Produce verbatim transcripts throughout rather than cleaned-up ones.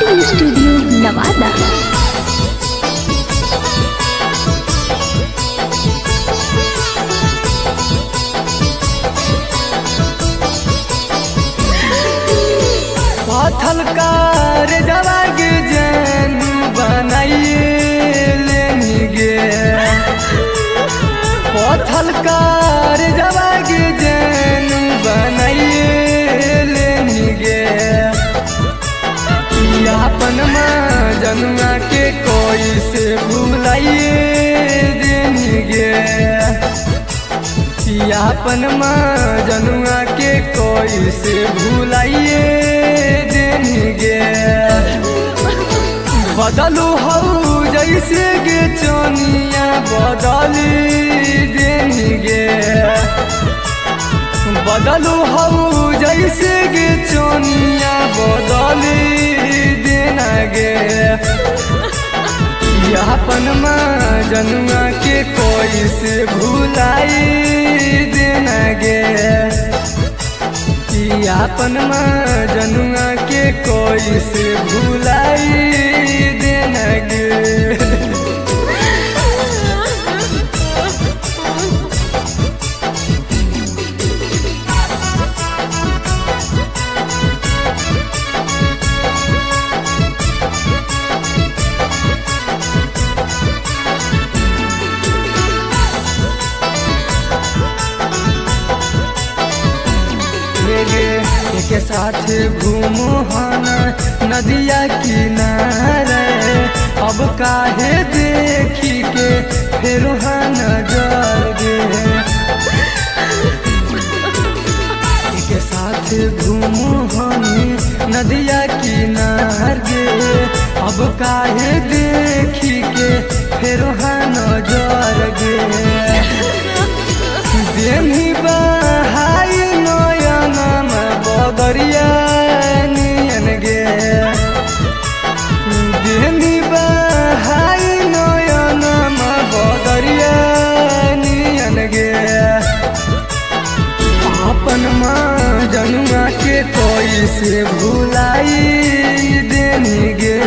Recording studio Nawada. पथल कार जवाग जैन बनाइए लेनी गे, पथल कार जवाग जैन बनाइए लेनी गे। अपन माँ जनुआ के कोई से भूलाइए देनी गे, अपन माँ जनुआ के कोई से भूलाइए देनी गे। बदलू हऊ जैसे गे चोनिया बदली देनी गे, बदलू हऊ जैसे गे चोनिया बदली देना गे। अपन माँ जनुआ के कोई से भूलाई देना गे, अपन माँ जनुआ के कोई से भूलाई देना गे। के साथ घूमो हना नदिया किनारे, अब काहे देखी के फिर नजर गे। के साथ घूमो हनी नदिया किनारे, अब काहे देखी के फिर नजर गे। देनी बहाई नयना बदरिया नियन गे, देनी बहाई नयना बदरिया नियन गे। अपन माँ जनुआ के कोई से भूलाई देनी गे,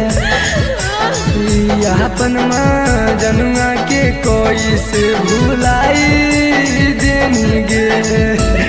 अपन माँ जनुआ के कोई से भूलाई देनी गे।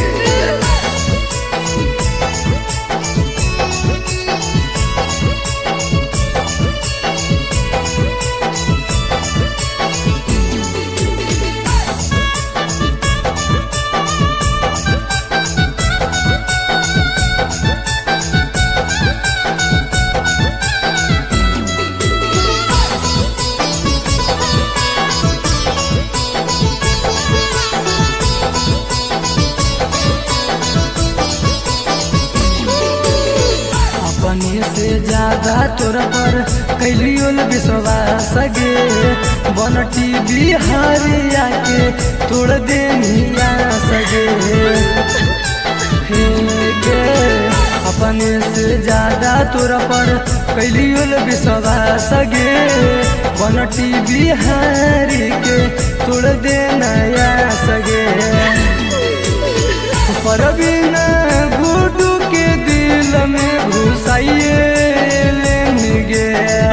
से ज्यादा तोर पर कैलियो विश्वास गे, बनटी बिहारिया के तोड़ देनिया सगे गे। अपने से ज्यादा तोर पर कैलियो विश्वास गे, बनटी बिहारी के तोड़ देना सगे। पर बिना गुडू के दिल में घुसाइए लेनी गे,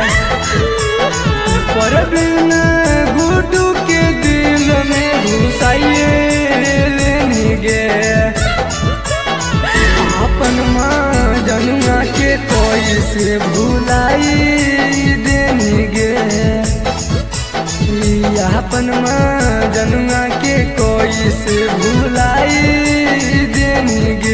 पर बिना गुडू के दिल में घुसाइए लेनी गे। अपन माँ जनुआ के कोई से भूलाई देनी गे, अपन माँ जनुआ के कोई से भूलाई देनी गे।